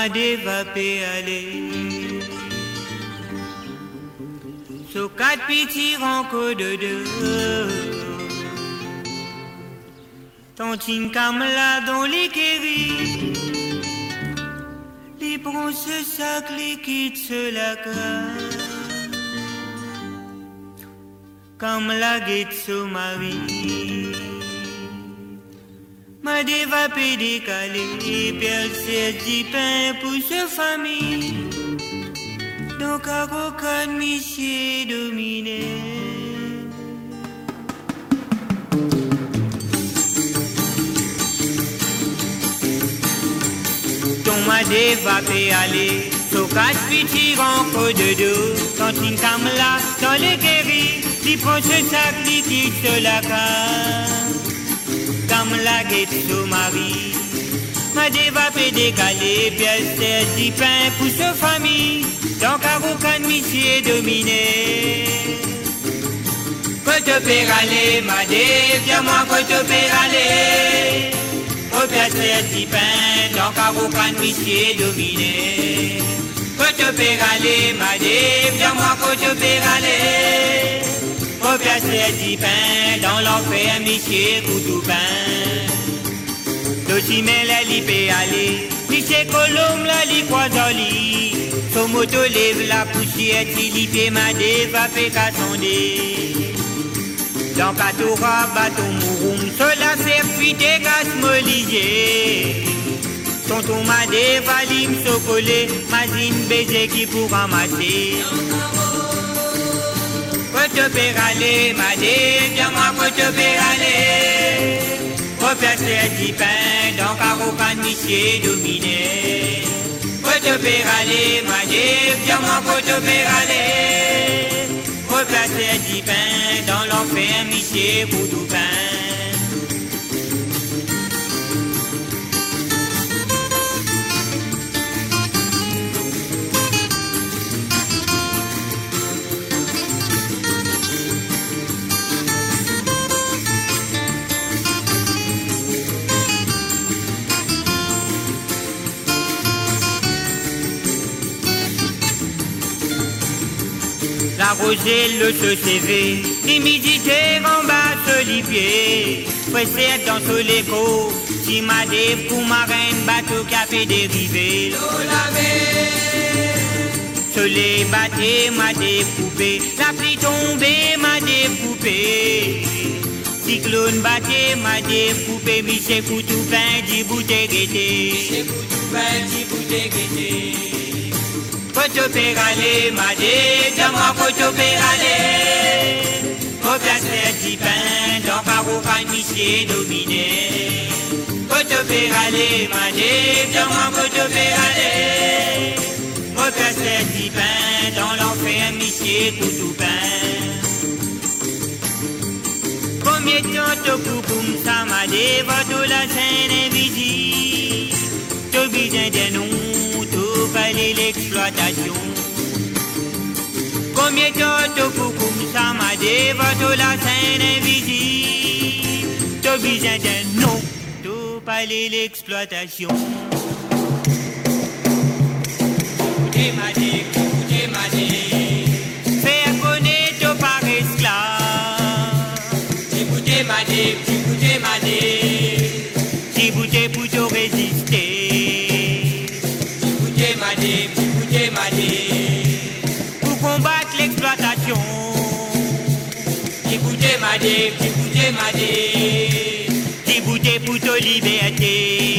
m'a dévapé aller. Sur 4 petits rancos de deux. Tantine Kamla dans les kéris. Les bronzes sacs, les quittes se la casse. Comme la guette sur ma vie. M'a dévapé décalé, percé du pain pour sa famille. Donc à aucun monsieur dominé. Ton m'a dévapé aller, sur 4 petits rancos de deux. Tantine Kamla dans les guéris, qui prend ce sac liquide sur la carte. Comme la guette sur Marie, m'a dévapé décalé, pièce du pain pour sa famille. Donc à aucun monsieur dominé. Côte péralé, m'a dit, viens-moi côte péralé. Au pièce du pain, donc à aucun monsieur dominé. Côte péralé, m'a dit, viens-moi côte péralé. Au pièce du pain, dans l'enfer, monsieur couteau pain. Dosimé la lipé aller, monsieur Colombe la lipoisoli. Son moto lève la poussière, lipé m'a dévapé cassondé. Dans Katoura, bâton mouroum, sur la serpite casse molisé. Tonton m'a dévalé, m'socolé, mazine baiser qui pour ramasser. Côte péralé, m'a dit, viens-moi côte péralé. Au pièce du pain, donc à aucun monsieur dominé. Côte péralé, m'a dit, viens-moi côte péralé. Au pièce du pain, dans l'enfer, monsieur couteau pain. La rosée, le se CV, l'humidité en bas sur les pieds. Pressé dans sur l'écho, si ma déve pour ma reine, bateau qui a fait dériver. L'eau lavée, soleil batté, m'a découpé. La pluie tombée, m'a découpé. Cyclone batté, m'a découpé. Michel Coutoupin, dit bouteille guetté. Michel Coutoupin, dit bouteille guetté. Côte péralé, m'a dit, viens-moi côte péralé. Au pièce du pain, donc à aucun monsieur dominé. Côte péralé, m'a dit, viens-moi côte péralé. Au pièce du pain, dans l'enfer, monsieur couteau pain. Combien de temps te coucoum, ça m'a dit, votre la scène invisible. Te besoin de nous. Fallait l'exploitation. Combien de temps comme ça m'a dévoté la scène invisible. T'as besoin d'un nom, tout fallait l'exploitation. Écoutez ma dit, faire connaître par esclave. Écoutez ma dit, écoutez pour te résister. Écoutez ma dit, pour combattre l'exploitation. Écoutez ma dit, écoutez pour ta liberté.